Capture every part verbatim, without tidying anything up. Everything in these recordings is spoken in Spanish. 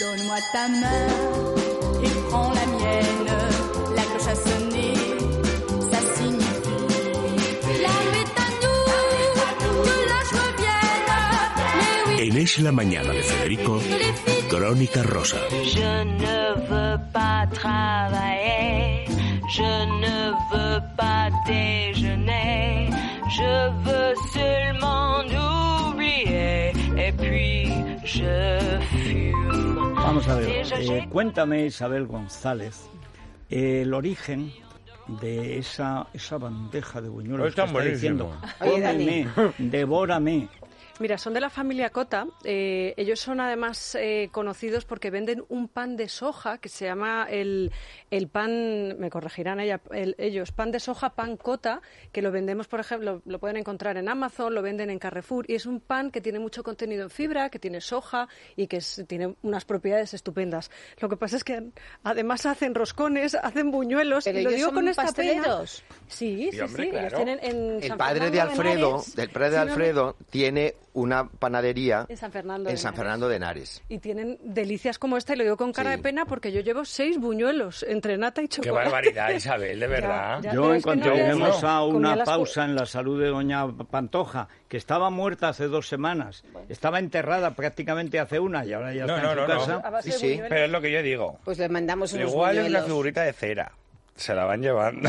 Donne-moi ta main et prends la mienne. La cloche a sonné, ça signifie la nuit à nous, que la joie vienne. Mais oui. En Es la Mañana de Federico, Crónica Rosa. Je ne veux pas travailler, je ne veux pas déjeuner, je veux seulement oublier et puis je fume. Vamos a ver, eh, cuéntame, Isabel González, eh, el origen de esa esa bandeja de buñuelos que está diciendo, cómeme, devórame. Mira, son de la familia Cota. Eh, ellos son además eh, conocidos porque venden un pan de soja que se llama el, el pan, me corregirán ella, el, ellos, pan de soja, pan Cota, que lo vendemos, por ejemplo, lo, lo pueden encontrar en Amazon, lo venden en Carrefour, y es un pan que tiene mucho contenido en fibra, que tiene soja y que es, tiene unas propiedades estupendas. Lo que pasa es que además hacen roscones, hacen buñuelos, pero y lo digo son con esta pasteleros. pena. Sí, sí, sí, hombre, sí. claro. Ellos tienen en el San padre Fernando de Alfredo, Henares, del padre de sí, Alfredo, no, tiene una panadería en San Fernando en de San Henares. Fernando de Henares. Y tienen delicias como esta, y lo digo con cara Sí. de pena porque yo llevo seis buñuelos entre nata y Qué chocolate. barbaridad, Isabel, de verdad. Ya, ya, Yo, pero en es que cuanto no le- lleguemos a comía una las co- pausa en la salud de doña Pantoja, que estaba muerta hace dos semanas, estaba enterrada prácticamente hace una y ahora ya No, está no, en su no, no. casa. A base Sí, de sí. buñuelos. Pero es lo que yo digo. Pues le mandamos unos Igual es una buñuelos. figurita de cera. Se la van llevando.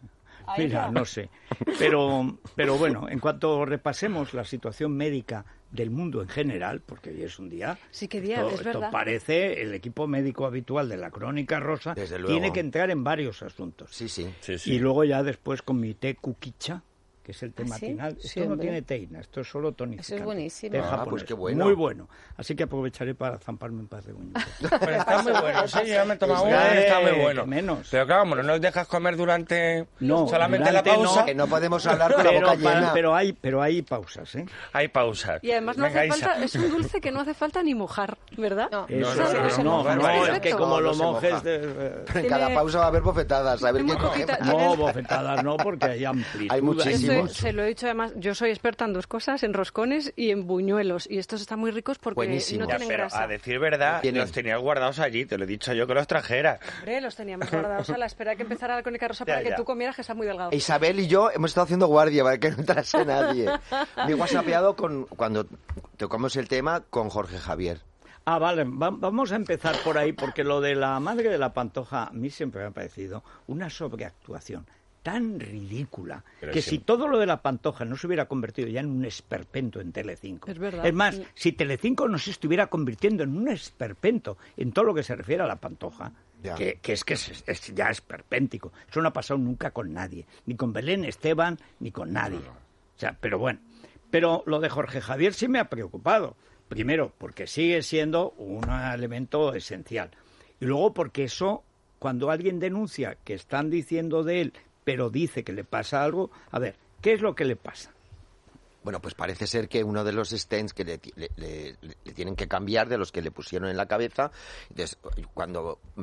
Mira, no sé. Pero, pero bueno, en cuanto repasemos la situación médica del mundo en general, porque hoy es un día... Sí, qué día, esto, es esto verdad. parece el equipo médico habitual de la Crónica Rosa. Desde luego. Tiene que entrar en varios asuntos. Sí, sí. Sí, sí. Y luego ya después con mi té kukicha, que es el té ¿Ah, sí? matinal. Sí, Esto no hombre. tiene teína, esto es solo tonificante. Eso es buenísimo. Té Ah, japonés. pues qué bueno. Muy bueno. Así que aprovecharé para zamparme un par de buñuelos. Pero está muy bueno. Sí, yo me he tomado Pues, uno y está muy eh, bueno. menos. Pero claro, como no nos dejas comer durante No, solamente la durante pausa, Que no podemos hablar con la pero, boca pa- llena. pero hay pero hay pausas, ¿eh? hay pausas. Y además no Venga, hace Isa. falta, es un dulce que no hace falta ni mojar, ¿verdad? No. Eso, no, no, no, no, no, no, es que como no, los no se monjes moja. de, Pero en Tiene- cada pausa va a haber bofetadas. A ver Muy qué poquita- cogemos. no, bofetadas no, porque hay amplitud. Hay muchísimo. Yo muchísimos. se, se lo he dicho además, yo soy experta en dos cosas, en roscones y en buñuelos, y estos están muy ricos porque Buenísimo. no Ya, tienen pero grasa. a decir verdad, Tienen. los tenías guardados allí. Te lo he dicho yo que los trajeras. Hombre, los teníamos guardados a la espera de que empezara la Crónica Rosa para Ya, que ya. tú comieras, que está muy delgado. Isabel y yo hemos estado haciendo guardia para que no entrase nadie. Me he whatsappeado con, cuando tocamos el tema con Jorge Javier. Ah, vale, va- vamos a empezar por ahí, porque lo de la madre de la Pantoja a mí siempre me ha parecido una sobreactuación tan ridícula Pero que sí. si todo lo de la Pantoja no se hubiera convertido ya en un esperpento en Telecinco. Es verdad. Es más, Mm. si Telecinco no se estuviera convirtiendo en un esperpento en todo lo que se refiere a la Pantoja, Ya. que, que es que es, es ya esperpéntico. Eso no ha pasado nunca con nadie, ni con Belén Esteban, ni con nadie. O sea, pero bueno. Pero lo de Jorge Javier sí me ha preocupado. Primero, porque sigue siendo un elemento esencial. Y luego porque eso, cuando alguien denuncia que están diciendo de él, pero dice que le pasa algo, a ver, ¿qué es lo que le pasa? Bueno, pues parece ser que uno de los stents que le, le- le- le tienen que cambiar, de los que le pusieron en la cabeza, entonces, cuando mm,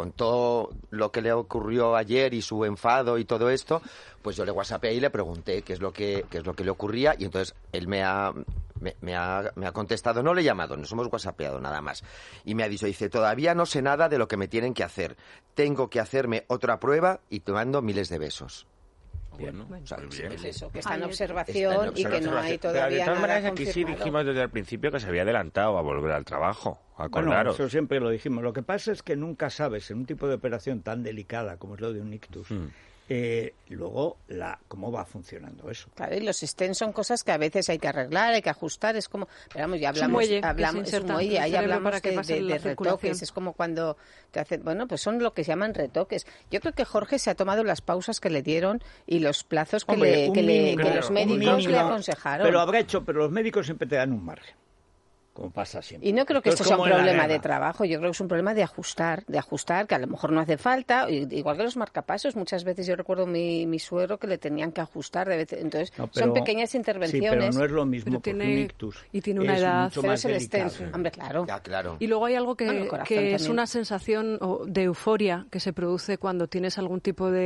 contó lo que le ocurrió ayer y su enfado y todo esto, pues yo le whatsappeé y le pregunté qué es lo que qué es lo que le ocurría, y entonces él me ha me, me ha me ha contestado, no le he llamado, nos hemos whatsappeado nada más, y me ha dicho, dice, todavía no sé nada de lo que me tienen que hacer, tengo que hacerme otra prueba y te mando miles de besos. Bueno, O sea, muy bien. Pues eso, que está en Ay, observación está en y que no hay Pero de todavía todas nada maneras, aquí sí confirmado. dijimos desde el principio que se había adelantado a volver al trabajo. Bueno, Acordaros. eso siempre lo dijimos. Lo que pasa es que nunca sabes, en un tipo de operación tan delicada como es lo de un ictus, Mm. eh, luego la cómo va funcionando eso. Claro, y los stents son cosas que a veces hay que arreglar, hay que ajustar, es como, pero vamos, ya Es un hablamos, muelle que se hablamos, es un inserta muelle, en el ahí cerebro hablamos para que de, pase de- la de circulación. retoques, es como cuando te hacen, bueno, pues son lo que se llaman retoques. Yo creo que Jorge se ha tomado las pausas que le dieron y los plazos que, Hombre, le, un que, le- mínimo, que los un médicos mínimo, le aconsejaron. Pero habrá hecho, pero los médicos siempre te dan un margen, como pasa siempre. Y no creo que esto es sea un como en la problema guerra. de trabajo, yo creo que es un problema de ajustar, de ajustar, que a lo mejor no hace falta, i- igual que los marcapasos, muchas veces yo recuerdo mi, mi suegro que le tenían que ajustar, de vez, entonces No, pero- son pequeñas Sí, intervenciones. pero no es lo mismo Pero porque tiene- un ictus y tiene una es edad, mucho pero más es el delicado. stent, hombre, claro. Ya, claro. Y luego hay algo que, Bueno, el corazón que es también. una sensación o, de euforia que se produce cuando tienes algún tipo de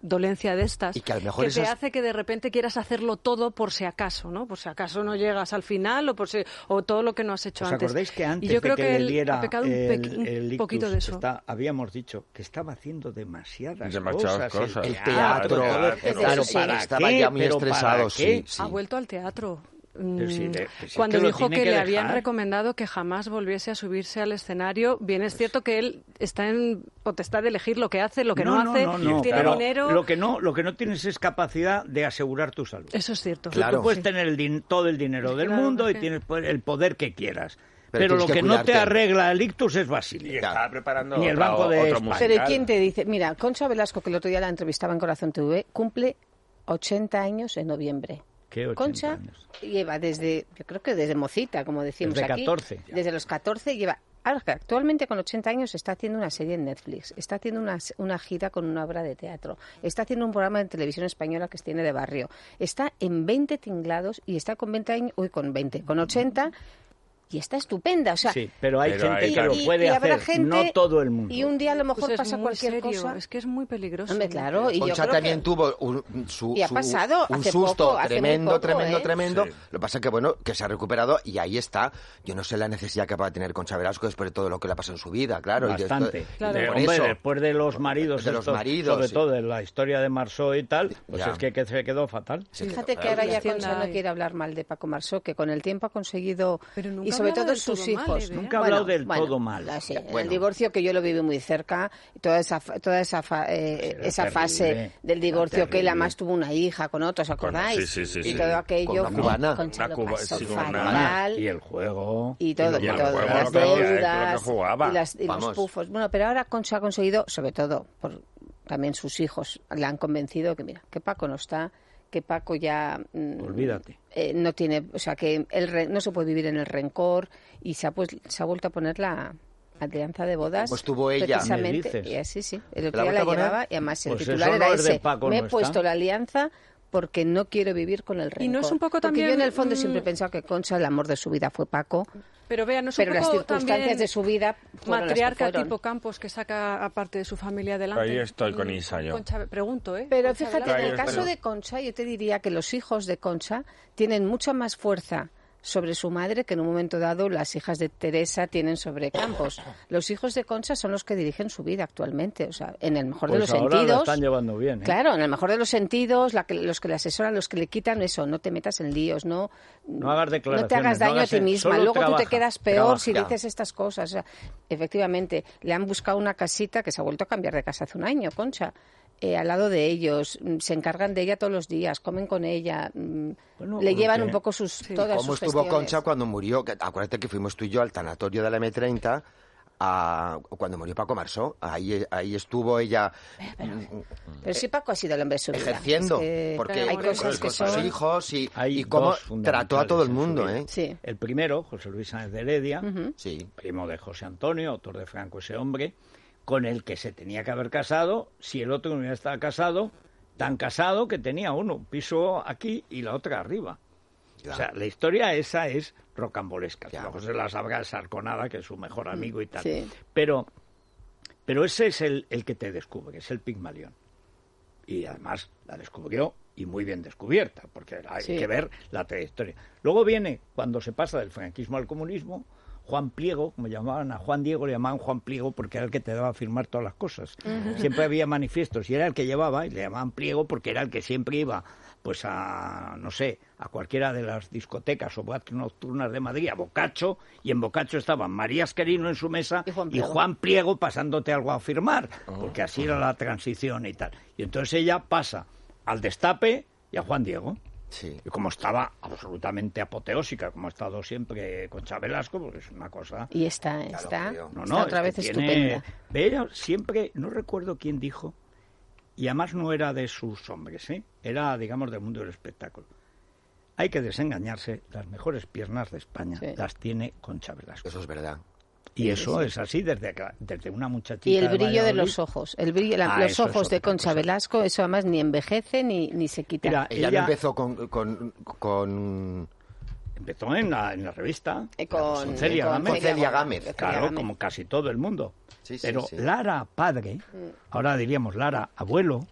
dolencia de estas Y que a lo mejor que te esas- hace que de repente quieras hacerlo todo por si acaso, ¿no? Por si acaso no llegas al final o por si, o todo lo que no has hecho ¿Os antes. acordáis que antes y yo de creo que, que le él diera ha pecado un, el, pequi- un el ictus, poquito de eso. está- habíamos dicho que estaba haciendo demasiadas, Demasiadas cosas. cosas. El teatro, todo- el teatro. Claro, Sí. ¿para estaba qué? ya muy ¿Pero para estresado, qué? sí, sí. Ha vuelto al teatro. Pero si Mm, le- pues es Cuando que lo dijo tiene que, que le habían dejar. recomendado que jamás volviese a subirse al escenario, bien es cierto que él está en potestad de elegir lo que hace, lo que no, hace, no, no, tiene pero dinero. Lo que no, lo que no tienes es capacidad de asegurar tu salud. Eso es cierto. Tú- Claro. Tú puedes Sí. tener el din- todo el dinero del Claro, mundo es y que- tienes po- el poder que quieras. Pero Pero, lo tienes que, que no te cuidarte. arregla el ictus es Y Basilio. estaba preparando Ni el otra- Banco de otro España. musical. Pero ¿quién te dice? Mira, Concha Velasco, que el otro día la entrevistaba en Corazón T V, cumple ochenta años en noviembre. ¿Qué ochenta Concha años? lleva desde, yo creo que desde mocita, como decimos Desde aquí. catorce. Desde los catorce lleva. Ahora, que actualmente con ochenta años está haciendo una serie en Netflix, está haciendo una, una gira con una obra de teatro, está haciendo un programa de televisión española que tiene de barrio, está en veinte tinglados y está con veinte años, uy, con veinte, con ochenta y está estupenda, o sea, Sí, pero hay Pero gente hay- que lo y- puede y habrá hacer, gente- no todo el mundo. y un día a lo mejor Pues es pasa muy cualquier serio, cosa. Es que es muy peligroso. Hombre, claro, y yo Concha creo también que- tuvo un, su, Y ha su- pasado un hace susto poco, hace muy tremendo, poco, tremendo, ¿eh? tremendo. Sí. Lo que pasa es que, bueno, que se ha recuperado y ahí está. Yo no sé la necesidad que va a tener Concha Velasco después de todo lo que le ha pasado en su vida, claro. y de esto- Bastante. y Claro. de- Eh, por hombre, eso, después de los maridos, de los estos, maridos, sobre sí. todo de la historia de Marceau y tal, pues Ya. es que, que se quedó fatal. Sí, Fíjate que claro. ahora ya Hacienda Concha no hay. quiere hablar mal de Paco Marceau, que con el tiempo ha conseguido, Pero nunca y sobre hablaba todo del sus todo mal, hijos. ¿eh, Bea? Nunca ha hablado del todo mal. la- sí, Bueno. El divorcio que yo lo viví muy cerca, toda esa fa- toda esa fa- eh, Era esa terrible, fase del era divorcio que él terrible. además tuvo una hija con otros, ¿os acordáis? sí, sí, sí, y sí. todo aquello Con una cubana. Concha Una lo cuba- pasó sí, con una- fatal. Y el juego. Y todo, lo y el todo, juego, las lo que hacía, eh, deudas lo que jugaba. y, las- y los Vamos. pufos. Bueno, pero ahora Concha ha conseguido, sobre todo, por también sus hijos le han convencido que mira, que Paco no está, que Paco ya mm, Olvídate. eh, no tiene, o sea, que el re- no se puede vivir en el rencor y se ha pues se ha vuelto a poner la alianza de bodas. Pues tuvo ella. precisamente, ¿Me dices? y así sí, el ¿La otro día vuelta la a poner? llevaba y además el Pues titular eso era no es de ese. Paco, Me he no está. puesto la alianza porque no quiero vivir con el rencor. Y no es un poco Porque también, yo en el fondo mm, siempre he pensado que Concha, el amor de su vida fue Paco, Pero vea, no es pero un las poco circunstancias también de su vida fueron las que matriarca fueron. tipo Campos que saca aparte de su familia adelante. Ahí estoy con Mm, Isa yo. Concha- pregunto, ¿eh? Pero Concha fíjate, Velasco. en el Ahí caso estoy. de Concha, yo te diría que los hijos de Concha tienen mucha más fuerza sobre su madre que en un momento dado las hijas de Teresa tienen sobre Campos. Los hijos de Concha son los que dirigen su vida actualmente, o sea, en el mejor de Pues los ahora sentidos. lo están llevando bien. ¿eh? Claro, en el mejor de los sentidos, la que- los que le asesoran, los que le quitan eso, no te metas en líos, no, No hagas no te declaraciones. hagas daño no hagas- a ti misma, solo luego tú trabaja, te quedas peor trabaja. si Ya. dices estas cosas. O sea, efectivamente, le han buscado una casita que se ha vuelto a cambiar de casa hace un año, Concha. Eh, al lado de ellos, mm, se encargan de ella todos los días, comen con ella, mm, Bueno, le llevan porque- un poco sus todas ¿Cómo sus estuvo gestiones. Concha cuando murió? Que- Acuérdate que fuimos tú y yo al tanatorio de la eme treinta a- cuando murió Paco Marceau. Ahí, ahí estuvo ella Pero sí, Paco ha sido el hombre de su vida. ejerciendo, Es que porque hay Claro, cosas que con sus son... hijos y, Hay y cómo dos fundamentales trató a todo el en su mundo, vida. ¿eh? Sí. El primero, José Luis Sáenz de Heredia, Ujú. Sí. primo de José Antonio, autor de Franco ese hombre, con el que se tenía que haber casado si el otro no hubiera estado casado, tan casado que tenía uno un piso aquí y la otra arriba. Ya. O sea, la historia esa es rocambolesca. Ya. Luego se la sabrá Sarconada, que es su mejor amigo y tal. Sí. Pero, pero ese es el, el que te descubre, es el Pigmalión. Y además la descubrió y muy bien descubierta, porque hay Sí. que ver la trayectoria. Luego viene, cuando se pasa del franquismo al comunismo, Juan Pliego, como llamaban a Juan Diego, le llamaban Juan Pliego porque era el que te daba a firmar todas las cosas. Siempre había manifiestos y era el que llevaba, y le llamaban Pliego porque era el que siempre iba, pues a, no sé, a cualquiera de las discotecas o boates nocturnas de Madrid, a Boccaccio, y en Boccaccio estaban María Esquerino en su mesa Y Juan y Pliego. Juan Pliego pasándote algo a firmar, porque así era la transición y tal. Y entonces ella pasa al Destape y a Juan Diego. Sí. Y como estaba absolutamente apoteósica, como ha estado siempre Concha Velasco, porque es una cosa... Y está, lo está, creo. No, está no, otra es vez que tiene- estupenda. Ve, ella siempre, no recuerdo quién dijo, y además no era de sus hombres, ¿eh? Era, digamos, del mundo del espectáculo. Hay que desengañarse, las mejores piernas de España Sí. las tiene Concha Velasco. Eso es verdad. Y eso es así desde, acá- desde una muchachita Y el de brillo de Valladolid. los ojos, el brillo, la- Ah, los eso es ojos de otra Concha cosa. Velasco, eso además ni envejece ni, ni se quita. Mira, Ella, no ella empezó con, con, con- empezó en la, en la revista. Eh, con, Con Celia con Gámez. Celia Gámez. Celia Claro, Gámez. como casi todo el mundo. Sí, sí, Pero sí. Lara, padre, ahora diríamos Lara, abuelo,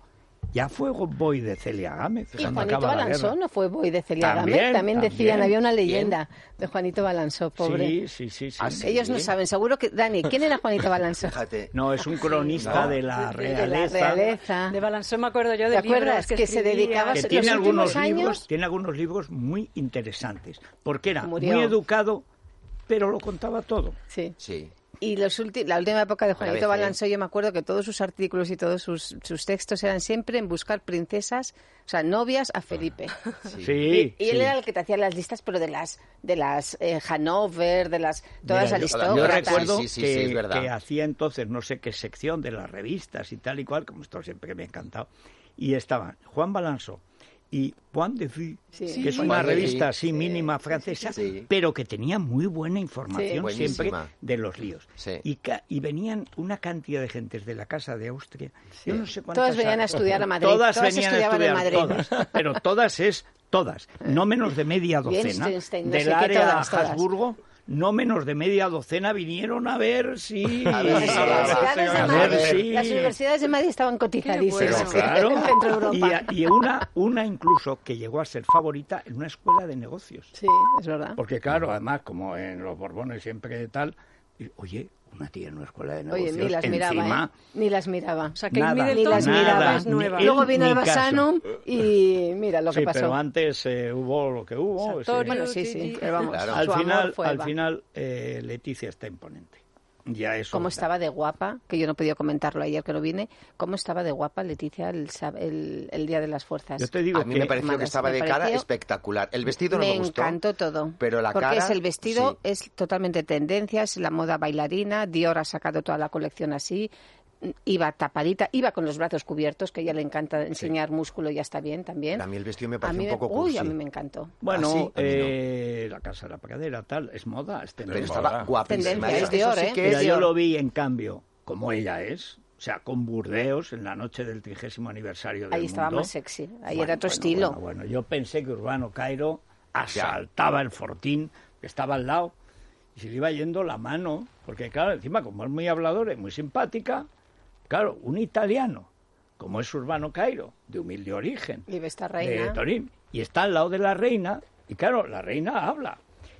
ya fue boy de Celia Gámez. Y cuando Juanito acaba la Balansó guerra. no fue boy de Celia También, Gámez. También decían, también. había una leyenda de Juanito Balansó, pobre. Sí, sí, sí. sí. Ah, sí. Ellos no saben, seguro que... Dani, ¿quién era Juanito Balansó? Fíjate. No, es un cronista No. de la De realeza. la realeza. De Balansó me acuerdo yo ¿Te de acuerdas? libros Que se escribía. dedicaba a que los tiene algunos últimos años- libros, tiene algunos libros muy interesantes, porque era Murió. muy educado, pero lo contaba todo. Sí. Sí. Y los ulti- la última época de Juanito Una vez, ¿eh? Balansó, yo me acuerdo que todos sus artículos y todos sus, sus textos eran siempre en buscar princesas, o sea, novias a Felipe. Sí, Y, y él sí. era el que te hacía las listas, pero de las de las eh, Hanover, de las todas Mira, las yo- aristócratas. Yo recuerdo Sí, sí, sí, que, sí, es verdad. que hacía entonces no sé qué sección de las revistas y tal y cual, como esto siempre me ha encantado, y estaban Juan Balansó y Point de Vue, Sí. que es Sí. una Point de Vue, revista así sí, mínima sí, francesa, sí, sí. pero que tenía muy buena Sí. información Buenísima. siempre de los líos. Sí. Y, ca- y venían una cantidad de gentes de la Casa de Austria, yo no sé cuántas... Todas venían a estudiar a Madrid, Todas, todas venían estudiaban a en estudiar, Madrid. todas, pero todas es todas, no menos de media docena, Liechtenstein, no del sé qué, área todas, todas. Habsburgo, no menos de media docena vinieron a ver si... A ver, Las sí, universidades de a Madrid- ver si- las universidades de Madrid estaban cotizadísimas. Pero claro, en Centro Europa. y, y una, una incluso que llegó a ser favorita en una escuela de negocios. Sí, es verdad. Porque claro, además, como en los Borbones siempre tal, y, oye, una tía en una escuela de negocios, Oye, ni las encima, miraba, ¿eh? Ni las miraba. O sea, que Nada, Middleton Ni las nada, miraba. es nueva. ni- Luego él vino el ni caso. Basanum y mira lo que Sí, pasó. pero antes eh, hubo lo que hubo. sí. Sartori, Bueno, sí, sí, pero vamos, Claro. Al su amor final, fue al Eva. final eh, Leticia está imponente. Ya eso. Cómo da. estaba de guapa, que yo no podía comentarlo ayer que no vine, cómo estaba de guapa Leticia el, sab- el, el Día de las Fuerzas. Yo te digo A mí que me pareció que Hermanas, estaba me de cara pareció- espectacular. El vestido no me me gustó. encantó todo. Pero la porque cara, es el vestido, sí. es totalmente tendencia, es la moda bailarina. Dior ha sacado toda la colección así. Iba tapadita, iba con los brazos cubiertos, que a ella le encanta enseñar músculo y ya está bien también. A mí el vestido me A pareció mí un me- poco Uy, cursi. a mí me encantó. Bueno, Ah, sí, a mí no. eh, la Casa de la Pradera, tal, es moda, es Pero tendencia. estaba guapísima. Tendencia, Eso es Dior, sí ¿eh? que Mira, es yo Dior. lo vi, en cambio, como ella es, o sea, con Burdeos, en la noche del trigésimo aniversario del Ahí estaba mundo. más sexy, ahí Bueno, era otro bueno, estilo. Bueno, bueno, yo pensé que Urbano Cairo asaltaba el Fortín, que estaba al lado, y se le iba yendo la mano, porque claro, encima, como es muy habladora y muy simpática, claro, un italiano, como es Urbano Cairo, de humilde origen, Y ve esta de reina. Torín, y está al lado de la reina, y claro, la reina habla,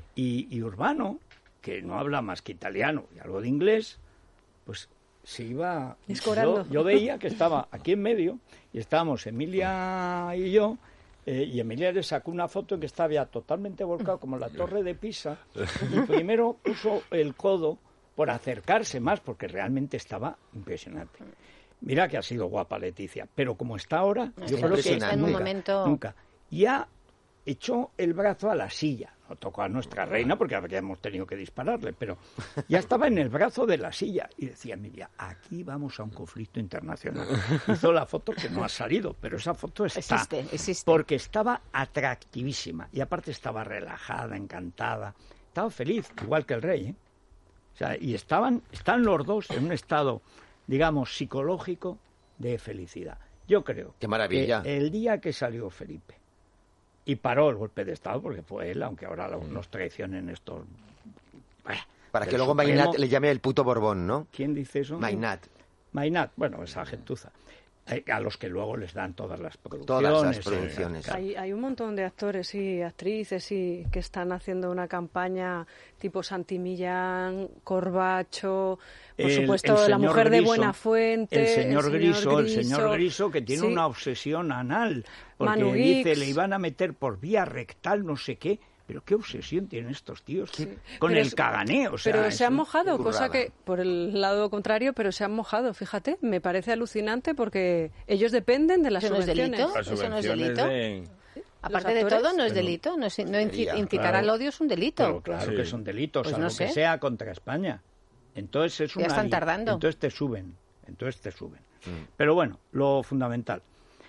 y, y Urbano, que no habla más que italiano y algo de inglés, pues se iba... Escorando. Yo, yo veía que estaba aquí en medio, y estábamos Emilia y yo, eh, y Emilia le sacó una foto que estaba ya totalmente volcado, como la torre de Pisa, y primero puso el codo por acercarse más, porque realmente estaba impresionante. Mira que ha sido guapa Leticia, pero como está ahora, yo Seguro creo que está en un nunca, momento- nunca. Ya echó el brazo a la silla, no tocó a nuestra reina porque habríamos tenido que dispararle, pero ya estaba en el brazo de la silla y decía, Emilia, aquí vamos a un conflicto internacional. Hizo la foto que no ha salido, pero esa foto está, Existe, existe. porque estaba atractivísima y aparte estaba relajada, encantada, estaba feliz, igual que el rey, ¿eh? O sea, y estaban, están los dos en un estado, digamos, psicológico de felicidad. Yo creo Qué maravilla. que el día que salió Felipe y paró el golpe de Estado, porque fue él, aunque ahora lo- nos traicionen estos... Bah, Para del que luego Supremo. Mainat le llame el puto Borbón, ¿no? ¿Quién dice eso? Mainat. Mainat, bueno, esa gentuza. Eh, A los que luego les dan todas las producciones. Todas las eh, producciones. claro. Hay, hay un montón de actores y actrices y que están haciendo una campaña tipo Santi Millán, Corbacho, por El- supuesto el la señor mujer de Griso, Buenafuente, el señor Griso, el señor Griso que tiene sí. una obsesión anal, porque Manu dice Guix. le iban a meter por vía rectal no sé qué, pero qué obsesión tienen estos tíos con Pero el es- caganeo, o sea, pero es se han un- mojado, qué cosa burrada. que por el lado contrario, pero se han mojado, fíjate, me parece alucinante porque ellos dependen de las ¿Eso no es subvenciones. delito? Las ¿Eso no es subvenciones delito? de... Aparte de actores? todo, no es Pero- delito. No, es- no inci- Sería, incitar claro. al odio es un delito. Pero claro Sí. que son delitos, Pues algo no sé. que sea contra España. Entonces es Ya una están li- tardando. Entonces te suben, entonces te suben. Pero bueno, lo fundamental.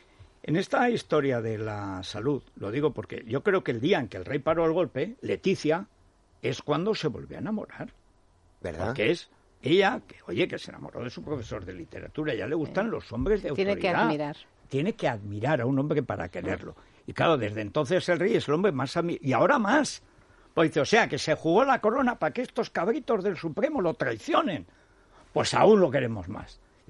En esta historia de la salud, lo digo porque yo creo que el día en que el rey paró el golpe, Leticia es cuando se volvió a enamorar. ¿Verdad? Porque es ella, que oye, que se enamoró de su profesor de literatura, ya le gustan los hombres de Tiene autoridad. que admirar. Tiene que admirar a un hombre para quererlo. Y claro, desde entonces el rey es el hombre más... ami- Y ahora más. Pues dice, o sea, que se jugó la corona para que estos cabritos del Supremo lo traicionen. Pues aún lo queremos más.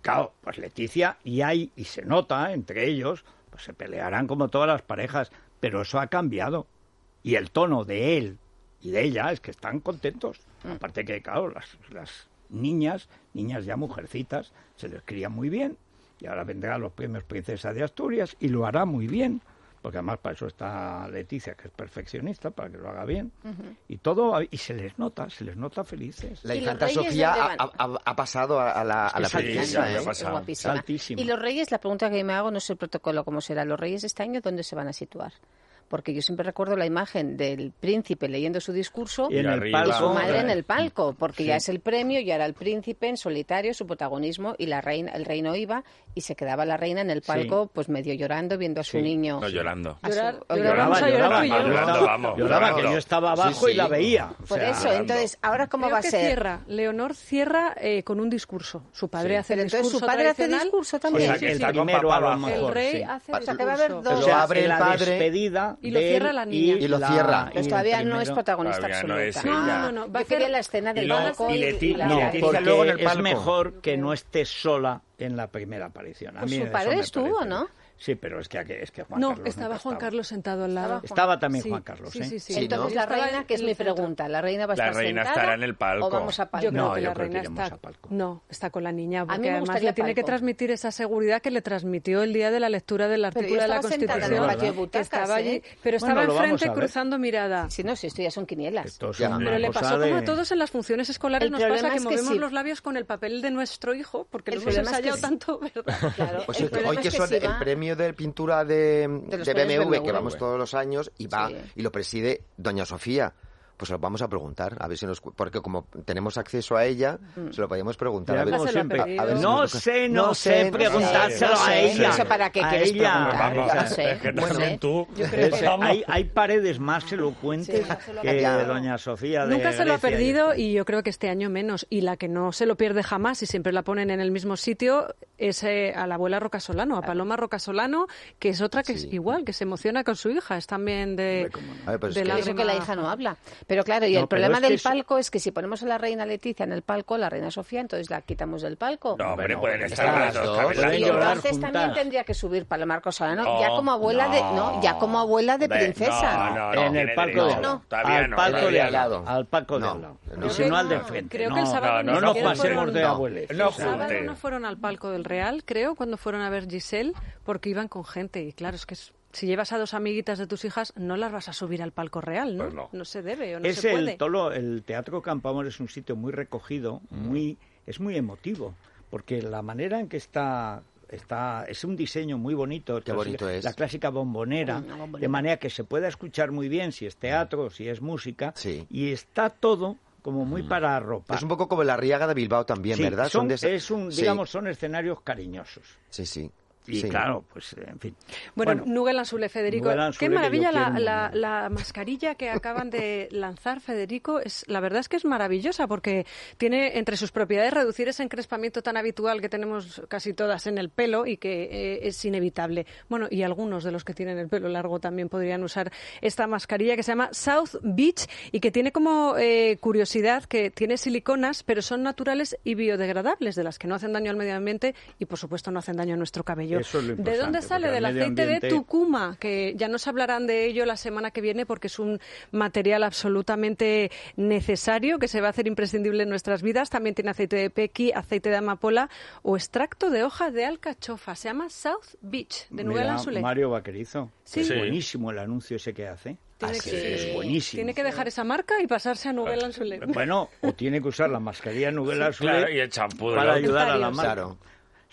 claro, pues Leticia y hay, y se nota entre ellos, pues se pelearán como todas las parejas, pero eso ha cambiado. Y el tono de él y de ella es que están contentos. Mm. Aparte que, claro, las, las niñas, niñas ya mujercitas, se les cría muy bien. Y ahora vendrán los premios Princesa de Asturias y lo hará muy bien. Porque además para eso está Leticia, que es perfeccionista, para que lo haga bien. Uh-huh. Y todo, y se les nota, se les nota felices. La infanta Sofía ha, ha, ha pasado a la, a la sí, princesa, sí, ¿eh? Ha pasado. Altísima. Y los reyes, la pregunta que me hago, no sé el protocolo cómo será. ¿Los reyes este año dónde se van a situar? Porque yo siempre recuerdo la imagen del príncipe leyendo su discurso y, en el y palco, su madre en el palco, porque sí. ya es el premio, ya era el príncipe en solitario, su protagonismo, y la reina, el reino iba, y se quedaba la reina en el palco, sí. pues medio llorando, viendo a su sí. niño. No, llorando. A su, llorar, o lloraba, lloraba, lloraba, lloraba, llorando, vamos. Lloraba, que yo estaba abajo sí, sí. y la veía. Por o sea, eso, entonces, ¿ahora cómo Creo va a que ser? Cierra, Leonor cierra eh, con un discurso. Su padre sí. hace el discurso discurso su padre hace discurso también. O sea, que el primero a lo mejor. El rey sí. hace o sea, que va a discurso. haber dos. O sea, lo abre el la padre despedida y lo cierra la niña. Y lo cierra. Pues todavía no es protagonista Todavía no absoluta. es No, ella. no, no, no. Va Yo a quería hacer- la escena del y luego- banco y y, Leti- y la... No, Leticia porque luego en el es palco. mejor que no esté sola en la primera aparición. A Pues mí su eso padre me estuvo, parece. ¿no? Sí, pero es que, es que Juan No, Carlos estaba nunca Juan estaba. Carlos sentado al lado. Estaba también Sí, Juan Carlos, sí, ¿eh? sí, sí. Sí, Entonces ¿no? la reina, Estaba que es en mi el centro. pregunta, ¿la reina va a La estar reina sentada estará en el palco. o vamos a palco? Yo creo No, que yo la creo que reina iremos está, a palco. no, está con la niña, A mí porque me además gustaría le tiene que palco. transmitir esa seguridad que le transmitió el día de la lectura del Pero artículo yo de la estaba sentada en Constitución. el patio de que butacas, estaba allí, ¿eh? pero estaba Bueno, lo vamos enfrente a ver. cruzando mirada. Si no, si esto ya son quinielas. Esto es Ya. una Pero le cosa pasó de- como a todos en las funciones escolares, El nos pasa problema que es que movemos sí. los labios con el papel de nuestro hijo, porque El lo hemos problema es que ensayado sí. tanto, ¿verdad? Claro, Pues el esto, problema hoy es que que son si el va- premio de pintura de, De los de B M premios W, B M W. que vamos todos los años, y va Sí. y lo preside doña Sofía. Pues se lo vamos a preguntar, a ver si nos... cu- Porque como tenemos acceso a ella, se lo podemos preguntar. Ya A ver, como se lo ha siempre. pedido. a ver si No nos- sé, no, no sé, sé, no preguntárselo sé, a no sé, ella. no sé para qué a quieres ella. preguntar. Vamos, No sé, es que no también sé. tú. Yo creo que Es- hay, hay paredes más elocuentes que Ya. doña Sofía de Nunca se lo ha Grecia y perdido esto. y yo creo que este año menos. Y la que no se lo pierde jamás y siempre la ponen en el mismo sitio es eh, a la abuela Rocasolano, a Paloma Rocasolano, que es otra que Sí. es igual, que se emociona con su hija. Es también de, A ver, pues de es que- Eso que lágrima- la hija no habla. Pero claro, y No, el pero problema es que del es- palco es que si ponemos a la reina Leticia en el palco, la reina Sofía, entonces la quitamos del palco. No, hombre, Bueno, pueden pues estar está, las dos dos, cabezas. pueden Y llorar entonces juntas. también tendría que subir Paloma Rocasolano No, ya como abuela de no, ya como abuela de Hombre, princesa. no, no, no, en el tiene palco de derecho. al lado. No. Todavía Al no. palco en el de de al al lado. lado. Al palco de No, al lado. no. Y si no, al de No, frente. creo no, que el sábado no, no, no, no nos no, pasemos fueron- de no. abuelos. No El sábado junte. no fueron al palco del Real, creo, cuando fueron a ver Giselle, porque iban con gente. Y claro, es que es- si llevas a dos amiguitas de tus hijas, no las vas a subir al palco real, ¿no? Pues no. se debe o no Es se puede. el tolo, el Teatro Campoamor es un sitio muy recogido, muy, es muy emotivo, porque la manera en que está está es un diseño muy bonito. Qué bonito la, es. La clásica bombonera, Una bombonera. de manera que se pueda escuchar muy bien si es teatro, si es música, Sí. y está todo como muy para arropar. Es un poco como la Riaga de Bilbao también, Sí, ¿verdad? son- de esa- es un, Sí, digamos, son escenarios cariñosos. Sí, sí. Y Sí. claro, pues en fin. Bueno, Nugel Ansule, Federico. Nugel Ansule, Qué que maravilla yo la, quiero la, muy bien. la mascarilla que acaban de lanzar, Federico. Es, la verdad es que es maravillosa porque tiene entre sus propiedades reducir ese encrespamiento tan habitual que tenemos casi todas en el pelo y que eh, es inevitable. Bueno, y algunos de los que tienen el pelo largo también podrían usar esta mascarilla que se llama South Beach y que tiene como eh, curiosidad que tiene siliconas, pero son naturales y biodegradables, de las que no hacen daño al medio ambiente y, por supuesto, no hacen daño a nuestro cabello. Eso es lo ¿De importante, dónde sale? porque Del al medio aceite ambiente- de Tucuma, que ya nos hablarán de ello la semana que viene porque es un material absolutamente necesario que se va a hacer imprescindible en nuestras vidas. También tiene aceite de pequi, aceite de amapola o extracto de hoja de alcachofa. Se llama South Beach, de Nugel Mira, Ansule. Mario Vaquerizo. Sí. Es Sí. buenísimo el anuncio ese que hace. Tiene, Ah, sí, que, es buenísimo. tiene que dejar esa marca y pasarse a Nugel Ansule. Bueno, o tiene que usar la mascarilla Nugel Ansule Claro, y el champú de para los- ayudar a la Necesarios. marca. Claro.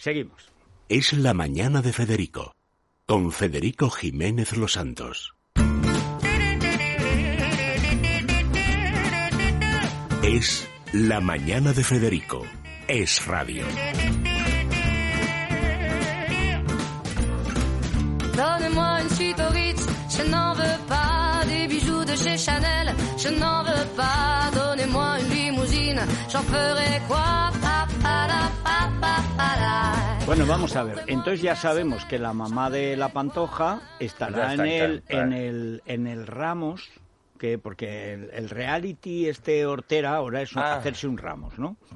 Es Seguimos. la mañana de Federico, con Federico Jiménez Los Santos. Es la mañana de Federico. Es radio. Donnez-moi une suite au Ritz, je n'en veux pas des bijoux de chez Chanel, je n'en veux pas. Donnez-moi une limousine, j'en ferai quoi? Pa, pa, la, pa, pa, pa, la. Bueno, vamos a ver. Entonces ya sabemos que la mamá de la Pantoja estará Ya en está el, encantada. en el en el Ramos, que porque el, el reality este hortera ahora es un- Ah. hacerse un Ramos, ¿no?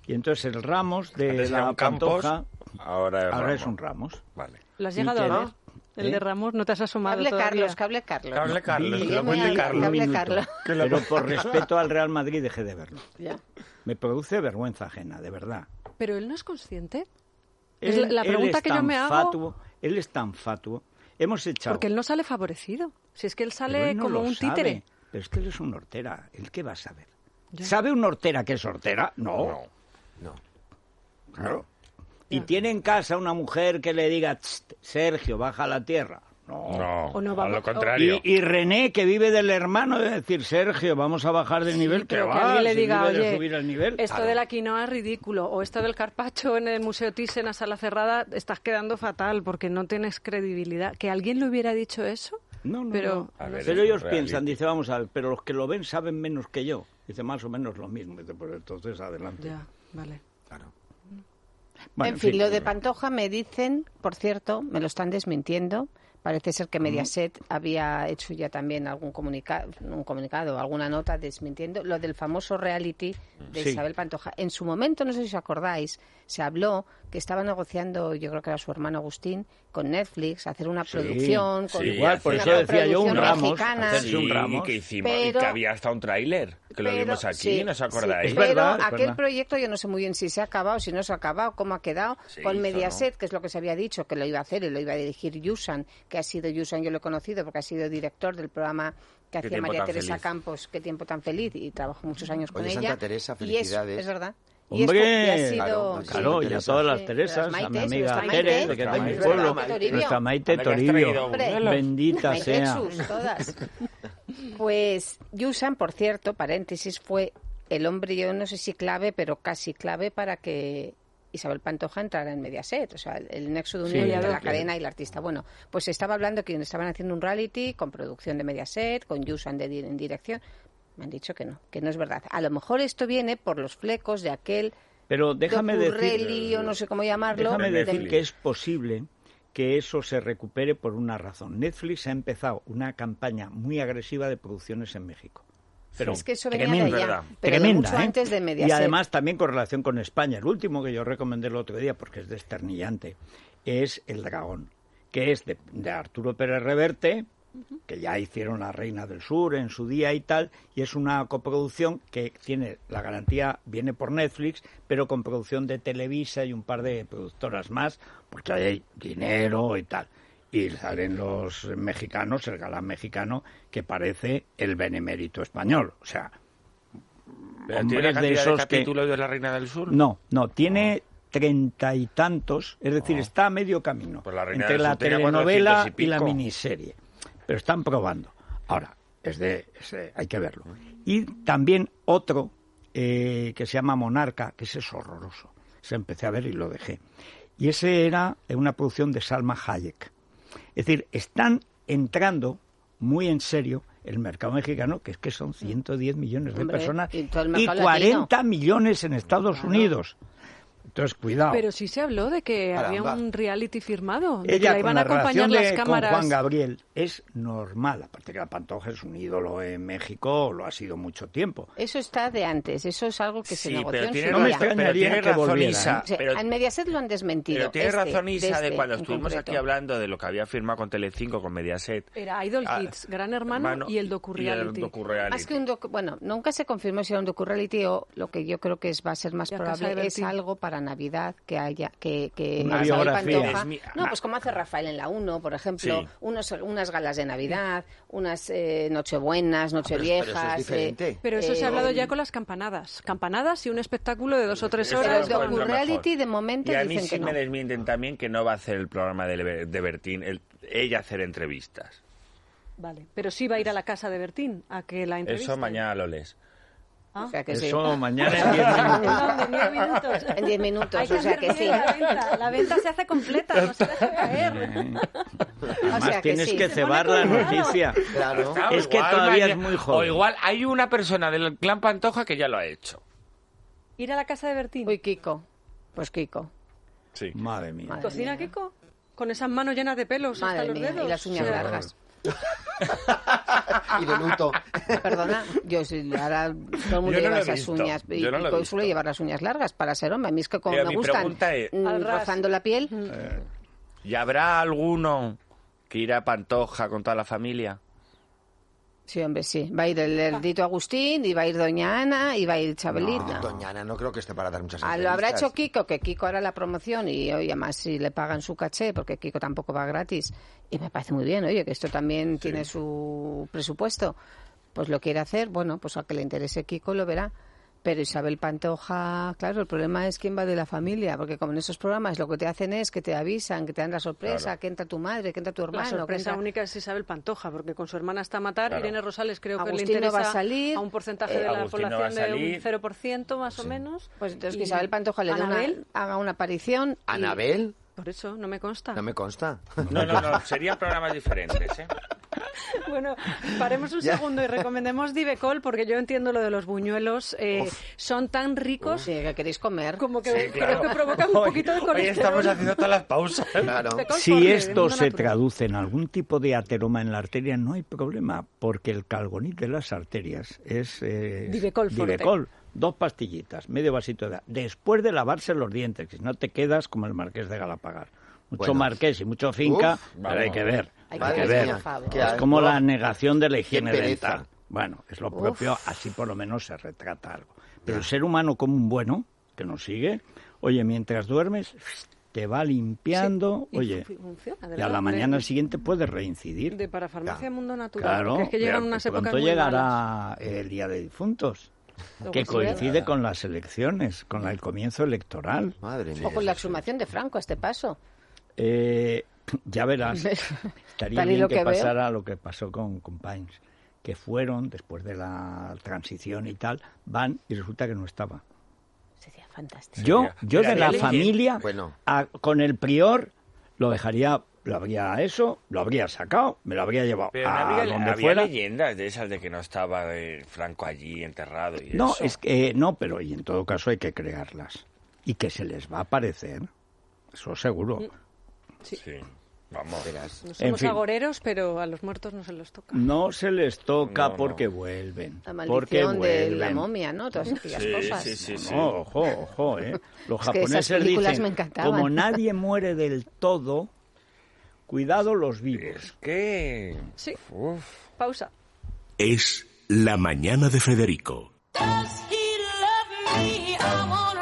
Y entonces el Ramos de Antes era la un Campos, Pantoja ahora es ahora Ramos. es un Ramos. Vale. ¿Lo has ¿Y llegado quién a ver? es? El ¿Eh? de Ramos, ¿no te has asomado Cable todavía? Carlos, cable Carlos. Cable Carlos, Vi- que lo vi- cuente vi- Carlos. Cable minuto. Carlos. Pero por respeto al Real Madrid dejé de verlo. Ya. Me produce vergüenza ajena, de verdad. Pero él no es consciente. Es la- la él pregunta es que yo tan me hago- fatuo, él es tan fatuo. Hemos echado... Porque él no sale favorecido. Si es que él Pero sale él no como lo un sabe. títere. Pero es que él es un hortera. ¿Él qué va a saber? Ya. ¿Sabe un hortera que es hortera? No. No. No. Claro. ¿Y tiene en casa una mujer que le diga, "Tst, Sergio, baja a la tierra"? No. No, O no a vamos- lo contrario. Y, y René, que vive del hermano, de decir, Sergio, vamos a bajar de nivel, que Pero va, que alguien le si diga, vive de oye, subir el nivel. esto Claro. de la quinoa es ridículo, o esto del carpaccio en el Museo Thyssen a sala cerrada, estás quedando fatal porque no tienes credibilidad. ¿Que alguien le hubiera dicho eso? No, no, Pero- no. A ver, Pero es ellos un piensan, reality. dice, vamos a ver, pero los que lo ven saben menos que yo. Dice, más o menos lo mismo. Dice, pues entonces adelante. Ya, vale. Claro. Bueno, en fin, lo de Pantoja me dicen, por cierto, me lo están desmintiendo. Parece ser que Mediaset había hecho ya también algún comunicado, un comunicado, alguna nota desmintiendo lo del famoso reality de Sí. Isabel Pantoja. En su momento, no sé si os acordáis, se habló que estaba negociando, yo creo que era su hermano Agustín, con Netflix, hacer una Sí, producción. Con sí, igual, por una eso decía yo un producción Ramos. mexicana. hacerse Sí, un Ramos. que hicimos, y Pero- que había hasta un tráiler, que lo Pero- vimos aquí, sí, ¿no os sí, acordáis? Es pero verdad, es aquel verdad. proyecto yo no sé muy bien si se ha acabado, si no se ha acabado, cómo ha quedado. Se con hizo, Mediaset, que es lo que se había dicho, que lo iba a hacer y lo iba a dirigir Yusan, que ha sido Yusan, yo lo he conocido porque ha sido director del programa que Qué hacía tiempo María tan Teresa feliz. Campos, Qué tiempo tan feliz, y trabajó muchos años con Oye, ella. Santa Teresa, Y es- felicidades. es verdad. Y Hombre, esto ya ha sido- claro, sí. Claro, y a Teresa. todas las Sí, Teresas, las a mi Maites, amiga nuestra Tere, Maite, de que está en mi nuestra pueblo, Maite Toribio. nuestra Maite Anda, que has Toribio, traído Hombre. buñuelos. bendita Maite sea. Jesús, todas. Pues Yusan, por cierto, paréntesis, fue el hombre, yo no sé si clave, pero casi clave para que Isabel Pantoja entrara en Mediaset, o sea, el, el nexo de unión Sí, entre la claro. cadena y el artista. Bueno, pues se estaba hablando que estaban haciendo un reality con producción de Mediaset, con Yusan de, di- en dirección. Me han dicho que no, que no es verdad. A lo mejor esto viene por los flecos de aquel Pero déjame docurrelli, decir, o no sé cómo llamarlo. déjame de- decir que es posible que eso se recupere por una razón. Netflix ha empezado una campaña muy agresiva de producciones en México. Pero Es que eso venía de tremenda, allá, verdad. pero de tremenda, mucho ¿eh? antes de Mediaset. Y además también con relación con España. El último que yo recomendé el otro día, porque es desternillante, es El Dragón, que es de, de Arturo Pérez Reverte, que ya hicieron La Reina del Sur en su día y tal, y es una coproducción que tiene la garantía, viene por Netflix, pero con producción de Televisa y un par de productoras más, porque hay dinero y tal. Y salen los mexicanos, el galán mexicano, que parece el benemérito español. O sea, Pero hombres ¿tiene la de cantidad de esos que- capítulos de La Reina del Sur? no, no, tiene treinta y tantos, es decir, está a medio camino Pues La Reina entre del la Sur tenía telenovela cuatrocientos y y, la pico. miniserie. Pero están probando. Ahora, es de, es de- hay que verlo. Y también otro eh, que se llama Monarca, que ese es horroroso. Se empecé a ver y lo dejé. Y ese era una producción de Salma Hayek. Es decir, están entrando muy en serio el mercado mexicano, que es que son ciento diez millones de Hombre, personas y todo el y mercado cuarenta millones en Estados Unidos. Entonces, cuidado. Pero sí se habló de que Caramba. había un reality firmado, de que Ella la con iban la a acompañar relación las de, con cámaras. Juan Gabriel es normal. Aparte que la Pantoja es un ídolo en México, lo ha sido mucho tiempo. Eso está de antes, eso es algo que se Sí, negoció pero en tiene, su No me día. razón, pero extrañaría tiene que razón volviera, Isa. O sea, pero, en Mediaset lo han desmentido. pero tiene este, razón Isa de este cuando en estuvimos concreto. aquí hablando de lo que había firmado con Telecinco, con Mediaset. Era Idol Ah, Kids, Gran Hermano y el docu-reality. y el docu-reality. Más que un docu- bueno, nunca se confirmó si era un docu-reality o lo que yo creo que es, va a ser más La Casa de probable es Bertín. algo para Navidad que haya que, que Una Isabel biografía. Pantoja- Es mi- no, pues como hace Rafael en la uno, por ejemplo, Sí. unos, unas galas de Navidad, unas eh, Nochebuenas, pero Nocheviejas. eso es diferente. Pero eso se eh, ha hablado ya con las campanadas. Campanadas y un espectáculo de dos o tres Eso Pero horas. el es lo docu-reality mejor. de momento Y a mí dicen sí que no. me desmienten también que no va a hacer el programa de, Le- de Bertín, el- ella hacer entrevistas. Vale, pero sí va a ir a la casa de Bertín a que la entreviste. Eso mañana lo lees. Ah. O sea que sí. Eso mañana en diez minutos. No, en diez minutos. En diez minutos, Hay o sea hacer que sí. bien la venta. La venta se hace completa, no se deja caer. Además, sea que tienes sí. que Se cebar la pone colorado. noticia. Claro. Es que todavía es muy joven. O igual hay una persona del clan Pantoja que ya lo ha hecho. Ir a la casa de Bertín. Uy, Kiko. Pues Kiko. Sí. Madre mía. Madre ¿Cocina mía. Kiko? Con esas manos llenas de pelos hasta Madre los mía, dedos. y las uñas O sea, largas. Y de luto. Perdona, yo si ahora todo el mundo Yo no lleva lo he esas visto, uñas y, yo no lo he y suele visto. llevar las uñas largas para ser hombre. A mí es que como Pero me mi gustan pregunta es- mm, Al ras. rozando la piel, Eh, ¿Y habrá alguno que irá a Pantoja con toda la familia? sí, hombre, sí. Va a ir el Erdito Agustín, y va a ir Doña Ana, y va a ir Chabelita. Doña Ana no creo que esté para dar muchas Ah, lo habrá entrevistas. hecho Kiko, que Kiko hará la promoción y oye, además si le pagan su caché, porque Kiko tampoco va gratis. Y me parece muy bien, oye, que esto también tiene su presupuesto. Pues lo quiere hacer, bueno, pues a que le interese Kiko lo verá. Pero Isabel Pantoja, claro, el problema es quién va de la familia, porque como en esos programas lo que te hacen es que te avisan, que te dan la sorpresa, Claro. que entra tu madre, que entra tu hermano. La que sorpresa entra- única es Isabel Pantoja, porque con su hermana está a matar. Claro. Irene Rosales creo que Agustín le no interesa va a salir, a un porcentaje eh, de la Agustín no va a población de salir. un cero por ciento más o menos. Pues entonces Y que Isabel Pantoja le dé una, Anabel, haga una aparición. y- ¿Anabel? por eso, no me consta. No me consta. No, no, no, serían programas diferentes, ¿eh? Bueno, paremos un Ya. segundo y recomendemos Divecol, porque yo entiendo lo de los buñuelos. eh, son tan ricos Sí, que queréis comer. como que Sí, claro. creo que provocan un Hoy- poquito de Hoy colesterol. estamos haciendo todas las pausas. Claro. Divecol Si Forte, de esto mundo se natural. traduce en algún tipo de ateroma en la arteria, no hay problema, porque el calgonit de las arterias es eh, Divecol Forte. Divecol, dos pastillitas, medio vasito de agua, después de lavarse los dientes, que si no te quedas como el marqués de Galapagar. Mucho Bueno. marqués y mucho finca, Uf, pero vamos. hay que ver, Hay hay, que que ver, ver. por favor. Qué Es asco. como la negación de la higiene pereza. dental. Bueno, es lo propio, así por lo menos se retrata algo. Pero el ser humano como un bueno, que nos sigue, oye, mientras duermes, te va limpiando, Y oye, fu- funciona, de y a verdad, la mañana de- siguiente puedes reincidir. De Parafarmacia Ya. Mundo Natural. Claro, porque es que llegan pero unas que épocas pronto muy malas. llegará el Día de Difuntos, Luego que sí, coincide con las elecciones, con la- el comienzo electoral. Madre mía. O con la exhumación de Franco a este paso. Eh, ya verás, estaría Tal y bien lo que, que veo. pasara lo que pasó con, con Pines, que fueron, después de la transición y tal, van y resulta que no estaba. Sería fantástico. Yo, Sería- yo Mira, de la Lili, familia, bueno. a- con el prior, lo dejaría, lo habría eso, lo habría sacado, me lo habría llevado Pero no a había, donde había fuera. leyendas de esas de que no estaba eh, Franco allí enterrado y No, eso. es que no, pero y en todo caso hay que crearlas. Y que se les va a aparecer, eso seguro. Sí, vamos. Verás. No En somos fin. agoreros, pero a los muertos no se los toca. No se les toca No, no. porque vuelven. La porque maldición de vuelven. la momia, ¿no? Todas aquellas Sí, cosas. sí, sí, sí. No, ojo, ojo, ¿eh? Los Es que esas japoneses películas dicen, me encantaban. como nadie muere del todo, cuidado los vivos. Es que... Sí, Uf. pausa. Es La Mañana de Federico. Does he love me? I wanna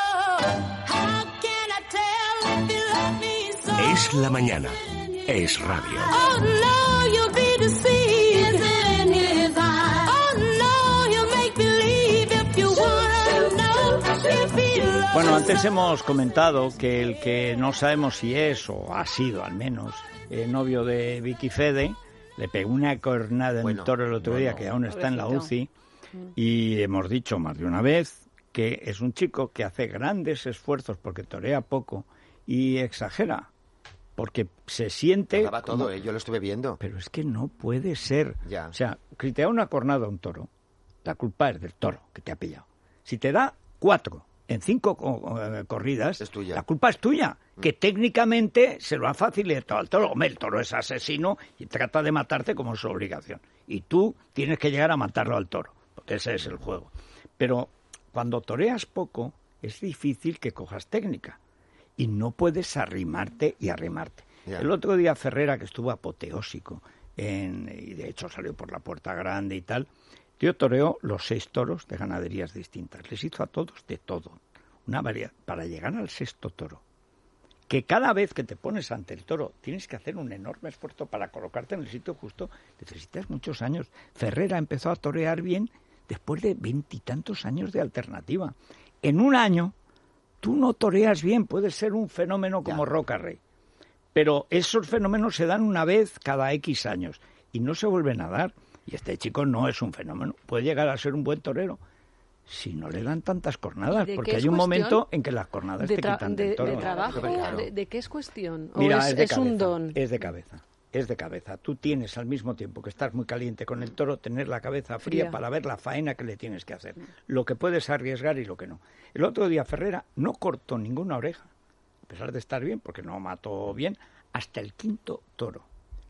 know. How can I tell if he loves me so? Es La Mañana. Es radio. Oh no, you'll be deceived. Is it in his eyes? Oh no, he'll make believe if you wanna know if he loves Bueno, antes hemos comentado que el que no sabemos si es o ha sido al menos el novio de Vicky Fede le pegó una cornada en Bueno, el toro el otro día bueno. que aún está en la Pobrecito. U C I y hemos dicho más de una vez que es un chico que hace grandes esfuerzos porque torea poco y exagera porque se siente Lo daba todo, como- eh, yo lo estuve viendo. pero es que no puede ser. Ya. O sea, si te da una cornada a un toro, la culpa es del toro que te ha pillado. Si te da cuatro en cinco co- eh, corridas, Es tuya. la culpa es tuya, que técnicamente se lo ha facilitado al toro. Hombre, el toro es asesino y trata de matarte como es su obligación. Y tú tienes que llegar a matarlo al toro, porque ese es el juego. Pero cuando toreas poco, es difícil que cojas técnica. Y no puedes arrimarte y arrimarte. Ya. El otro día Ferrera, que estuvo apoteósico, en, y de hecho salió por la puerta grande y tal, tío toreó los seis toros de ganaderías distintas. Les hizo a todos de todo. Una variedad. Para llegar al sexto toro, que cada vez que te pones ante el toro tienes que hacer un enorme esfuerzo para colocarte en el sitio justo, necesitas muchos años. Ferrera empezó a torear bien después de veintitantos años de alternativa. En un año, tú no toreas bien, puedes ser un fenómeno como Ya. Roca Rey. Pero esos fenómenos se dan una vez cada X años y no se vuelven a dar. Y este chico no es un fenómeno. Puede llegar a ser un buen torero si no le dan tantas cornadas, ¿De qué porque es hay un cuestión? momento en que las cornadas De, te tra- quitan de- del toro. de trabajo, Claro. de, ¿de qué es cuestión? ¿O Mira, es, es, de es cabeza, un don? Es de cabeza. Es de cabeza. Tú tienes al mismo tiempo que estás muy caliente con el toro, tener la cabeza fría, Fría. para ver la faena que le tienes que hacer. Lo que puedes arriesgar y lo que no. El otro día Ferrera no cortó ninguna oreja, a pesar de estar bien, porque no mató bien, hasta el quinto toro.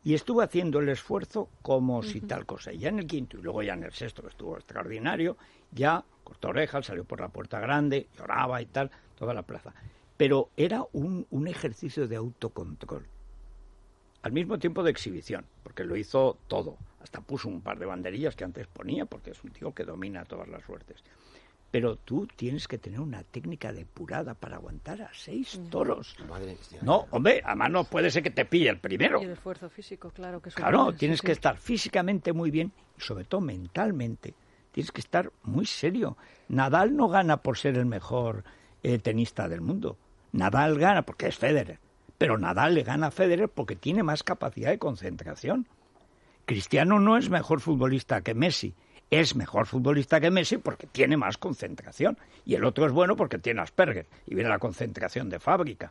Y estuvo haciendo el esfuerzo como si tal cosa. Y ya en el quinto, y luego ya en el sexto, que estuvo extraordinario, ya cortó orejas, salió por la puerta grande, lloraba y tal, toda la plaza. Pero era un, un ejercicio de autocontrol. Al mismo tiempo de exhibición, porque lo hizo todo. Hasta puso un par de banderillas que antes ponía, porque es un tío que domina todas las suertes. Pero tú tienes que tener una técnica depurada para aguantar a seis toros. Madre mía. No, hombre, además no puede ser que te pille el primero. Y el esfuerzo físico, claro que Claro, supone, tienes sí, que sí. estar físicamente muy bien y sobre todo mentalmente. Tienes que estar muy serio. Nadal no gana por ser el mejor eh, tenista del mundo. Nadal gana porque es Federer. Pero Nadal le gana a Federer porque tiene más capacidad de concentración. Cristiano no es mejor futbolista que Messi. Es mejor futbolista que Messi porque tiene más concentración. Y el otro es bueno porque tiene Asperger y viene la concentración de fábrica.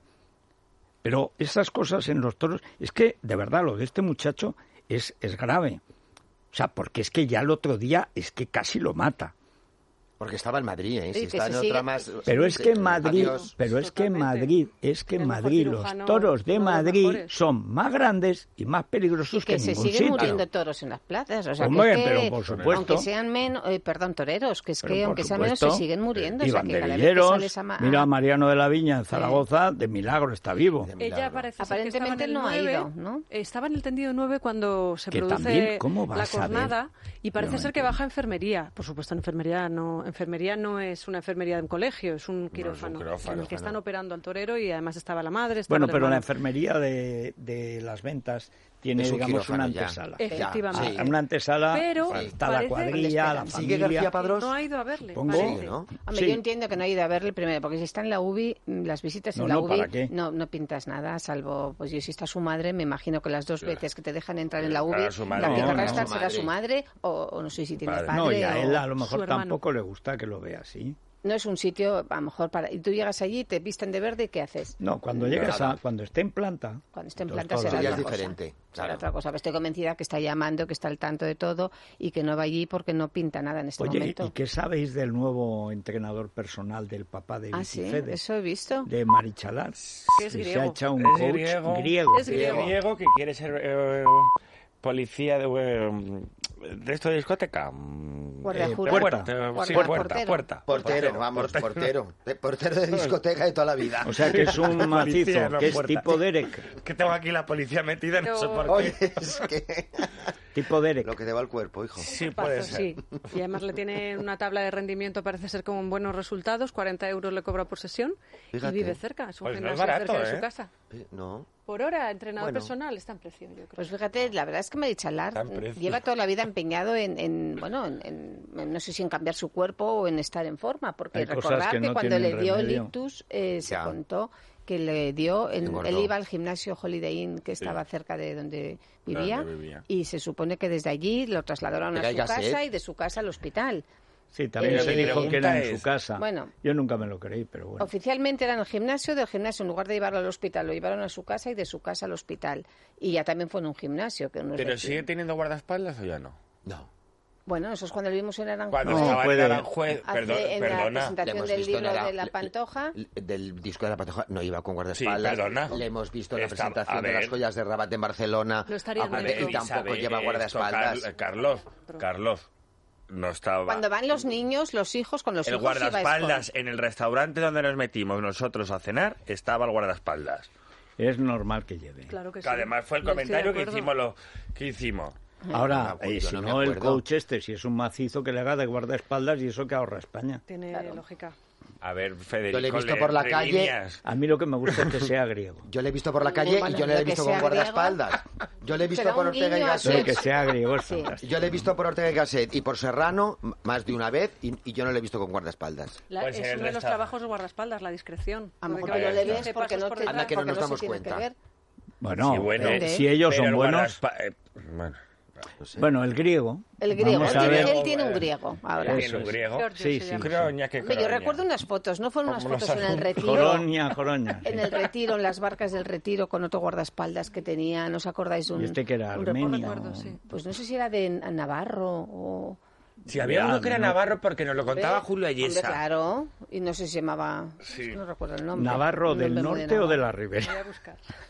Pero esas cosas en los toros... Es que, de verdad, lo de este muchacho es, es grave. O sea, porque es que ya el otro día es que casi lo mata. Porque estaba en Madrid, ¿eh? Si Sí, que está se en sigue- otra más... Pero es que en Madrid, Adiós. pero es que en Totalmente. Madrid, es que en El mejor Madrid los cirujano, toros de uno de los Madrid mejores. son más grandes y más peligrosos que, que en se ningún siguen sitio. muriendo toros en las plazas. O sea, Hombre, que es que, pero por supuesto. aunque sean menos, eh, perdón, toreros, que es Pero que por aunque sean menos se supuesto, siguen muriendo. Y o sea, que cada vez que banderilleros, sales a ma- mira a a- Mariano de la Viña en Zaragoza, de milagro está vivo. De Ella milagro. parece ser Aparentemente que estaba en el no ha nueve, ido, ¿no? Estaba en el tendido nueve cuando se Que produce también, ¿cómo vas la a saber? cornada y parece Yo no ser que entiendo. baja a enfermería. Por supuesto, en enfermería no, enfermería no es una enfermería de un colegio, es un quirófano, quirófano. en el que están operando al torero y además estaba la madre. Estaba Bueno, el pero la hermano. enfermería de, de las ventas tiene, Es un digamos, una quirófano ya. antesala. Efectivamente. Sí. Ah, una antesala, Pero está la parece- cuadrilla, la ¿Sigue familia... García Padrós? No ha ido a verle. Supongo. parece. Sí, ¿no? Hombre, Sí. yo entiendo que no ha ido a verle primero, porque si está en la U B I, mm, las visitas en No, la no, U B I, ¿para qué? no, no pintas nada, salvo, pues yo si está su madre, me imagino que las dos veces que te dejan entrar en la U B I, Para su madre. la que No, querrá no, estar su será madre. su madre, o, o no sé si tiene Padre. padre. No, y a o- él a lo su mejor hermano. tampoco le gusta que lo vea así. No es un sitio, a lo mejor, para... Y tú llegas allí, te visten de verde, ¿y qué haces? No, cuando llegas a, cuando esté en planta... Cuando esté en entonces planta todo será ya otra es cosa. diferente, Será claro. otra cosa. Pero estoy convencida que está llamando, que está al tanto de todo y que no va allí porque no pinta nada en este Oye, momento. ¿y qué sabéis del nuevo entrenador personal del papá de Ah, Vicky sí, Fede? eso he visto. De Marichalar. Que es Se griego. ha echado un Es coach griego. griego. Es griego. griego que quiere ser eh, policía de, eh, de esto de discoteca. Mm, Guardia eh, jurado. puerta, Guardia- sí, portero. puerta, puerta. Portero, vamos, portero. De- Portero de discoteca de toda la vida. O sea que es un macizo, Policía, no que es puerta. tipo Derek. Que tengo aquí la policía metida, no sé Pero- por qué. Oye, es que... Tipo Derek. Lo que te va al cuerpo, hijo. Sí, puede Pazo, ser. sí. Y además le tiene una tabla de rendimiento, parece ser con buenos resultados, cuarenta euros le cobra por sesión Fíjate. y vive cerca, es un Pues no es gimnasio barato, cerca de ¿eh? su casa. No. Por hora, entrenador Bueno. personal, está en precio, yo creo. Pues fíjate, la verdad es que Marichalar Está en precio. lleva toda la vida empeñado en, en, bueno, en, en- en- no sé si en cambiar su cuerpo o en estar en forma, porque Hay cosas recordar que que, no cuando le tienen dio el remedio. ictus eh, se Ya. contó que le dio, en- Engordó. él iba al gimnasio Holiday Inn que estaba cerca de donde vivía, Donde vivía. y se supone que desde allí lo trasladaron Pero a hay su gaset. casa y de su casa al hospital. Sí, también Eh, se mi dijo que era en pregunta su casa. Bueno. Yo nunca me lo creí, pero bueno. Oficialmente era en el gimnasio, del gimnasio, en lugar de llevarlo al hospital, lo llevaron a su casa y de su casa al hospital. Y ya también fue en un gimnasio. Que no es ¿Pero decir- sigue teniendo guardaespaldas o ya no? No. Bueno, eso es cuando lo vimos en Aranjuez. Cuando No, estaba puede- en Aranjuez, Hace- perdón, en la perdona. Le presentación hemos del visto en libro Ara- de la le- Pantoja. le- Del disco de la Pantoja no iba con guardaespaldas. Sí, perdona. Le hemos visto en la Está- presentación a de las ver. joyas de Rabat en Barcelona. No estaría en aparte, médico. y tampoco Isabel, lleva esto, guardaespaldas. Car- Carlos, Carlos, no estaba... Cuando van los niños, los hijos, con los El hijos iba guardaespaldas escon- en el restaurante donde nos metimos nosotros a cenar estaba el guardaespaldas. Es normal que lleve. Claro que Que sí. además fue el Yo estoy de comentario que acuerdo. hicimos lo que hicimos. Ahora, Ah, eh, yo si no me no, el acuerdo. coach este, si es un macizo que le haga de guardaespaldas y eso que ahorra España. Tiene lógica. A ver, Federico, Yo le he visto le- por la de calle. líneas. A mí lo que me gusta es que sea griego. Yo le he visto por la calle Bueno, y yo le he lo que visto sea con guardaespaldas. Yo le he visto Será por un Ortega y guiño a Gasset. Lo que sea griego es Sí. fantástico. Yo le he visto por Ortega y Gasset y por Serrano m- más de una vez y, y yo no le he visto con guardaespaldas. La- Pues en es el uno de los restaurante. trabajos de guardaespaldas, la discreción. A lo Porque mejor que no le vaya ves quince porque pasos no por te, detrás. Anda, que no porque nos se damos tiene cuenta. que ver. Bueno, Sí, bueno, eh, ¿dónde? si ellos Pero son el buenos... guardaespa- eh, bueno, No sé. Bueno, el griego. El griego, Vamos él a tiene, ver. él tiene un griego ahora. Eso tiene un es. griego. Giorgio Sí, se sí. llama. Croña, que Hombre, yo croña. recuerdo unas fotos, no fueron unas Como fotos los en el azul- retiro. Joroña, Joroña. En el retiro, en las barcas del retiro, con otro guardaespaldas que tenía, ¿no os acordáis de un...? ¿Y este que era un armenio? No recuerdo, sí. Pues no sé si era de Navarro o... Si había Ya, uno que era no. Navarro porque nos lo contaba Hombre, Julio hombre, Ayesa. claro, y no sé si se llamaba... Sí. es que no recuerdo el nombre. ¿Navarro Un del nombre muy norte o de la Navarro. Ribera? Voy a buscar.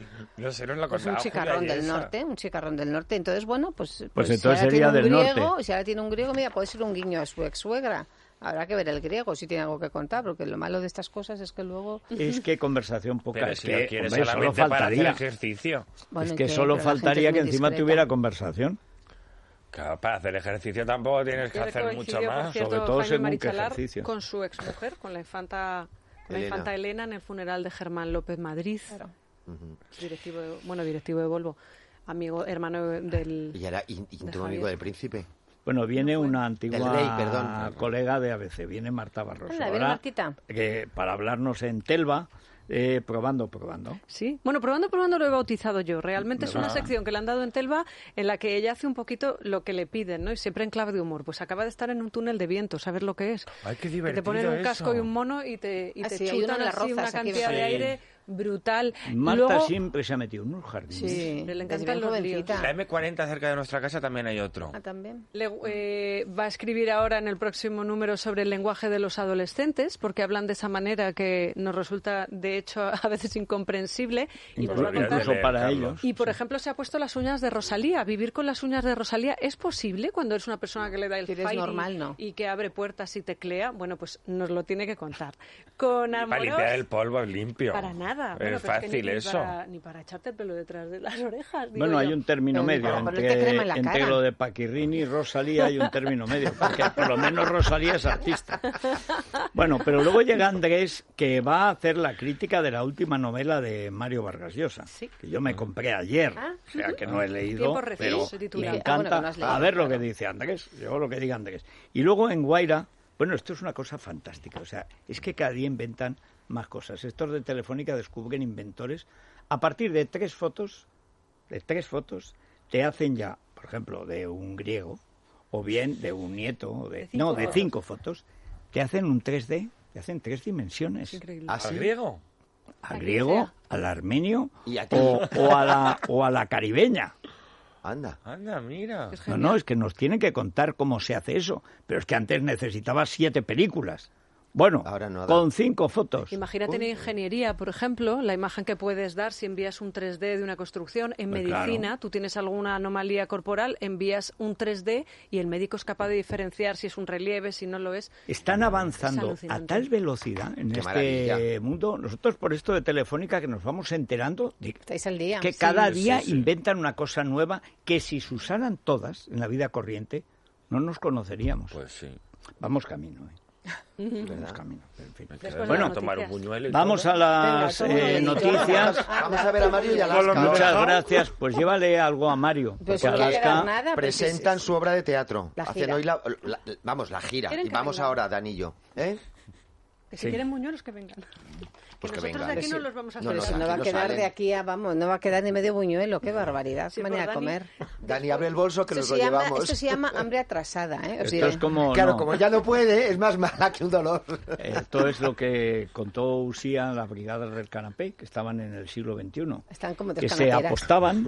No sé, nos lo Pues un contaba chicarrón Julia del Yesa. norte, un chicarrón del norte. Entonces, bueno, pues... Pues pues entonces si ahora sería tiene un del griego, norte. Si ahora tiene un griego, mira, puede ser un guiño a su ex-suegra. Habrá que ver el griego, si tiene algo que contar, porque lo malo de estas cosas es que luego... Es que conversación poca, Pero es si que, lo quieres hombre, solo solamente para hacer faltaría. ejercicio. Bueno, Es ¿y que qué? solo Pero la gente faltaría es que muy encima discreta. tuviera conversación. Claro, para hacer ejercicio tampoco tienes que Ayer hacer mucho coincidió, más. por cierto, sobre todo Jaime según qué Marichalar ejercicio. con su exmujer, con la infanta, con la Elena. infanta Elena en el funeral de Germán López Madrid, Claro. directivo de- bueno, directivo de Volvo, amigo, hermano del... Y era ín- íntimo Javier. amigo del príncipe. Bueno, viene una antigua Del rey, perdón. colega de A B C, viene Marta Barroso. Anda, viene Ahora, Martita. que para hablarnos en Telva, eh, probando, probando. Sí, bueno, probando, probando lo he bautizado yo. Realmente es una ¿Verdad? sección que le han dado en Telva en la que ella hace un poquito lo que le piden, ¿no? Y siempre en clave de humor. Pues acaba de estar en un túnel de viento, ¿sabes lo que es? Ay, qué Que divertido te ponen un eso. casco y un mono y te, y Ah, te sí, hay uno chutan en las así una Rozas, aquí cantidad me de parece. aire brutal. Marta Luego, siempre se ha metido en unos jardines. Sí, Le desde encantan bien los jovencita. La eme cuarenta cerca de nuestra casa también hay otro. Ah, también. Le- eh, va a escribir ahora en el próximo número sobre el lenguaje de los adolescentes, porque hablan de esa manera que nos resulta, de hecho, a veces incomprensible. Y nos va a Incluso, contar. incluso para Carlos. ellos. Y, por ejemplo, se ha puesto las uñas de Rosalía. ¿Vivir con las uñas de Rosalía es posible cuando eres una persona que le da el Si eres fire normal, no. y que abre puertas y teclea? Bueno, pues nos lo tiene que contar. Con Para Amoros, limpiar el polvo es limpio. para nada. Bueno, Es pero que fácil ni, eso. Ni para, ni para echarte el pelo detrás de las orejas. digo Bueno, hay yo. un término Pero medio. para ponerte Entre, crema en la entre cara. lo de Paquirrini y Rosalía hay un término medio, porque por lo menos Rosalía es artista. Bueno, pero luego llega Andrés, que va a hacer la crítica de la última novela de Mario Vargas Llosa, Sí. que yo me compré ayer, Ah, o sea que no he leído, Tiempos recios, pero se me titula. Ah, bueno, encanta que no has leído, a ver lo que claro. dice Andrés, yo lo que diga Andrés. Y luego en Guaira, bueno, esto es una cosa fantástica, o sea, es que cada día inventan más cosas. Estos de Telefónica descubren inventores. A partir de tres fotos, de tres fotos, te hacen ya, por ejemplo, de un griego, o bien de un nieto, o de, De cinco no, de fotos. cinco fotos, te hacen un tres D, te hacen tres dimensiones. Increíble. ¿Ah, ¿Al sí? griego? Al A quien griego, sea. al armenio, Y a ti. o, o, a la, o a la caribeña. Anda. Anda, mira. Es No, genial. no, es que nos tienen que contar cómo se hace eso. Pero es que antes necesitaba siete películas. Bueno, Ahora no da. con cinco fotos. Imagínate en ingeniería, por ejemplo, la imagen que puedes dar si envías un tres D de una construcción. En Pues medicina, claro. tú tienes alguna anomalía corporal, envías un tres D y el médico es capaz de diferenciar si es un relieve, si no lo es. Están avanzando a alucinante. tal velocidad en Qué este maravilla. mundo. Nosotros por esto de Telefónica que nos vamos enterando de Estáis al día. que Sí. cada Sí, día sí, sí. inventan una cosa nueva que si se usaran todas en la vida corriente no nos conoceríamos. Pues sí. Vamos camino, ¿eh? Vamos camino. Pero, en fin. Después de Bueno, las tomar un noticias. buñuelo y Vamos todo. a las Venga, eh, toma, noticias. Vamos a ver a Mario y Con Alaska. los Muchas ahora. gracias. Pues llévale algo a Mario. Pues porque no va a quedar Alaska nada. pues Presentan es- su obra de teatro. La Hacen gira. hoy la, la- vamos, la gira. ¿Quieren Y que vamos venga? ahora, Danillo. ¿Eh? Que si Sí. quieren muñuelos, que vengan. Pues que nosotros vengan. de aquí Sí. no los vamos a No, hacer. Pero no, si no va a tranquilos, quedar salen. de aquí a, vamos, no va a quedar ni medio buñuelo, qué barbaridad, Sí, qué manera de pues, Dani, comer. Dani, abre el bolso que Esto nos se, lo llama, llevamos. esto se llama hambre atrasada, ¿eh? Os Esto diré. es como... Claro, no, como ya no puede, es más mala que un dolor. Esto es lo que contó Usía las brigadas del canapé, que estaban en el siglo veintiuno. Están como Que tres se canaperas. apostaban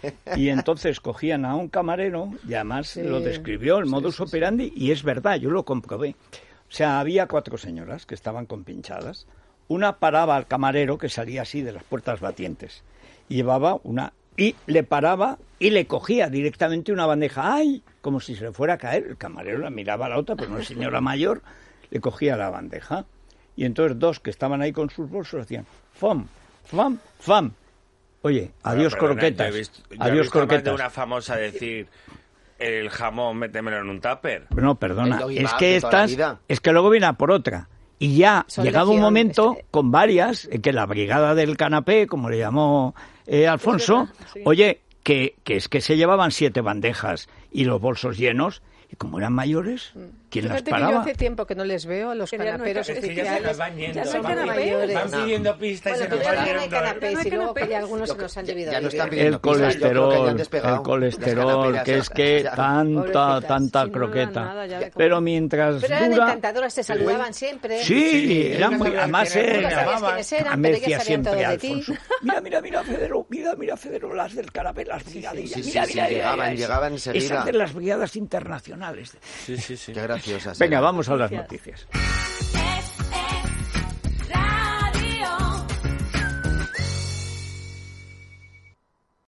y entonces cogían a un camarero y además Sí. lo describió el modus operandi y es verdad, yo lo comprobé. O sea, había cuatro señoras que estaban compinchadas. Una paraba al camarero que salía así de las puertas batientes y llevaba una y le paraba y le cogía directamente una bandeja, ¡ay!, como si se le fuera a caer. El camarero la miraba a la otra, pero una señora mayor, le cogía la bandeja. Y entonces dos que estaban ahí con sus bolsos hacían ¡fam, fam, fam! Oye, adiós Bueno, perdona, croquetas, yo he visto- yo he adiós visto más croquetas. de una famosa decir, el jamón, métemelo en un tupper. No, perdona, El doggy es bag que de toda la estas, vida. es que luego viene a por otra. Y ya, Son llegado un legión, momento, es que- con varias, eh, que la brigada del canapé, como le llamó eh, Alfonso, Es verdad, sí. oye, que, que es que se llevaban siete bandejas y los bolsos llenos, y como eran mayores, ¿quién las Fíjate que yo paraba? hace tiempo que no les veo a los Que ya no hay canaperos ca- Es que ya se oficiales. nos van yendo. Ya no hay van, canapés. mayores. van pidiendo pistas Bueno, y se pero nos ya van no hay yendo. canapés No hay y luego que canapés. ya algunos se Lo que- nos han ya- debido ya no ir. están pidiendo El pistas, yo creo que ya han colesterol, despegado. el colesterol, Las canaperas que es ya- que ya- tanta, Pobrecitas. tanta Si no, no dan croqueta. nada ya de comer. Pero mientras Pero eran dura... encantadoras, te saludaban siempre. Sí, Sí, eran yo no muy, sabía además quién era. eh, Tú no sabías llamaba- quiénes eran, a- me pero ellas decía sabían todo siempre de ti. Alfonso, mira, mira, mira, Federo, mira, mira, Federo, las del canapé, las brigadillas, sí, sí, mira, sí, mira, mira, llegaban, mira, llegaban esas- enseguida. esas de las brigadas internacionales. Sí, sí, sí. Qué graciosas. Venga, eran. vamos a las noticias.